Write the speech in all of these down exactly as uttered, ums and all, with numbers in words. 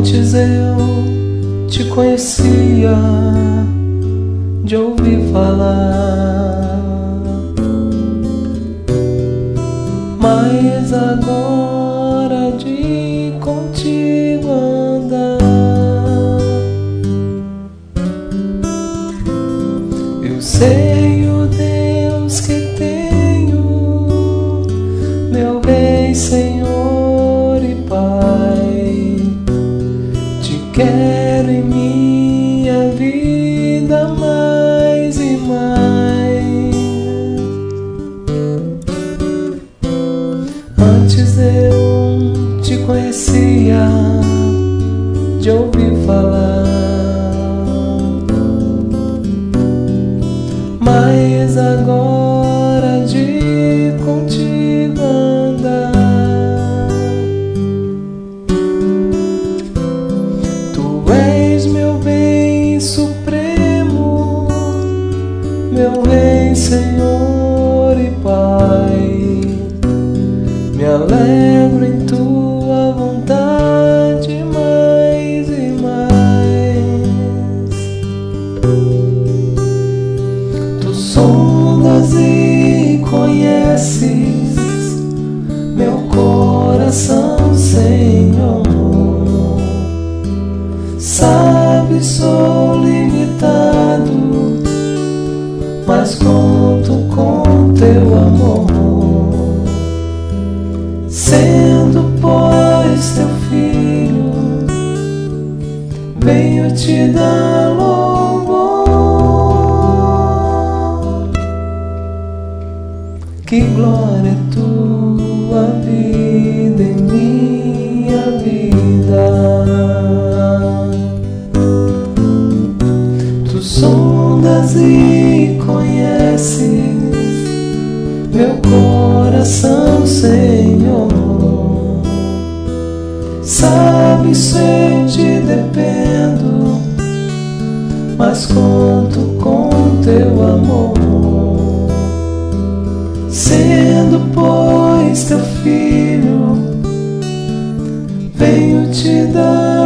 Antes eu te conhecia de ouvir falar, mas agora de contigo andar, eu sei o Deus que tenho, meu Rei, Senhor e Pai. Te quero em minha vida mais e mais. Antes eu te conhecia de ouvir falar, mas agora de contigo andar, Tu és meu bem supremo, meu Rei, Senhor e Pai. Me alegro em tua vontade mais e mais. Tu sondas e conheces meu coração, Senhor. Sabe, sou limitado, mas conto com teu amor. Sendo, pois, teu filho, venho te dar louvor. Que glória é tua vida em minha vida. Tu sondas e conheces meu coração, Senhor. Sabe, sei, te dependo, mas conto com teu amor. Sendo, pois, teu filho, venho te dar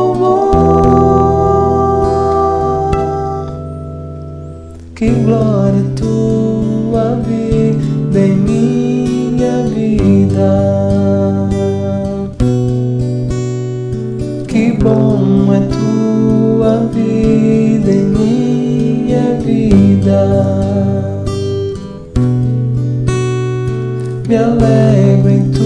louvor. Que glória é tua vida em minha vida. Que bom é tua vida em minha vida. Me alegro em